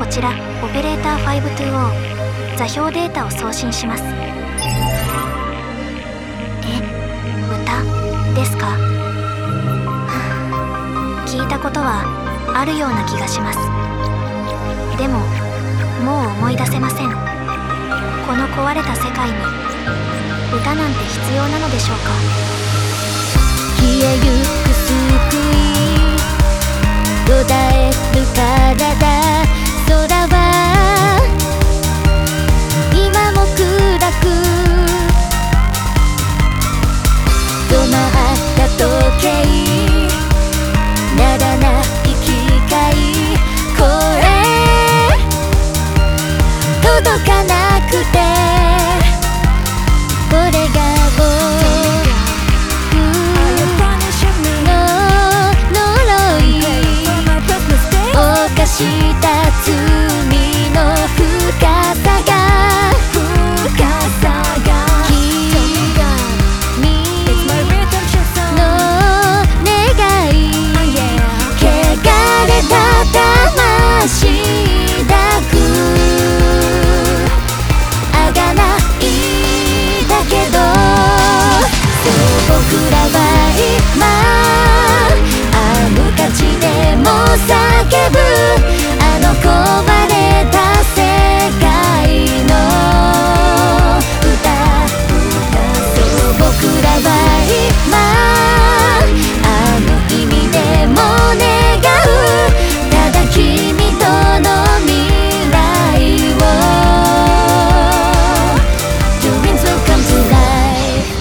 ちらオペレーター520座標データを送信します。歌ですか？聞いたことはあるような気がします。でももう思い出せません。この壊れた世界に歌なんて必要なのでしょうか？ 消えゆく救い途絶える体、空は今も暗く止まった時計、ならない機械、声届かなくて、これが僕の呪い、犯した罪の深さが僕らは今あの価値でも叫ぶ、あの壊れた世界の歌。そう僕らは今あの意味でも願う、ただ君との未来を Dreams will come to life。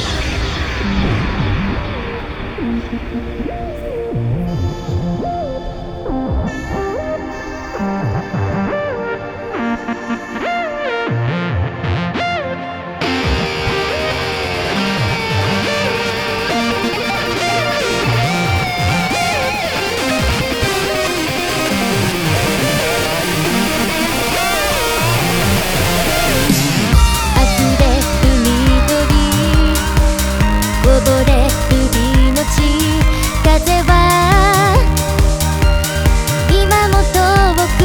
風は今も遠く、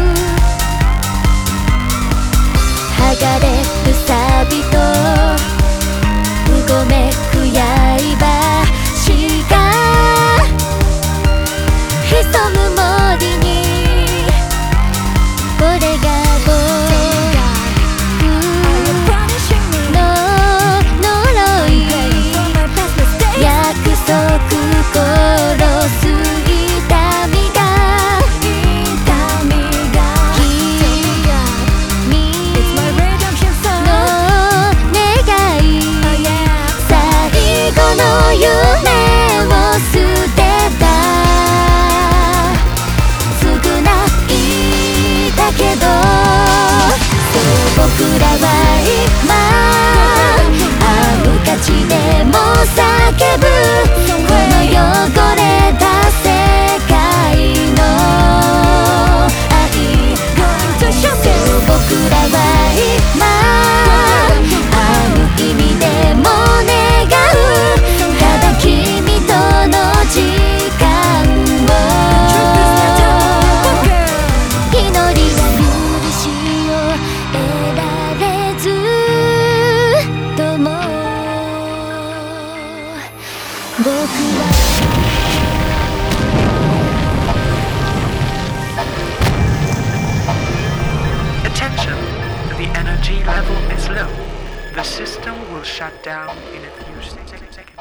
剥がれる錆とうごめく刃しが潜む森に、これが僕の呪い、約束殺す痛みが君の願い、最後の夢を捨てた、償いだけど、そう僕らは今あの価値でも叫ぶ、この汚れた世界の愛、そう僕らは今あの意味でも願う、ただ君との時間を祈りは許しを得られずとも、僕は Attention, the energy level is low. The system will shut down in a few seconds.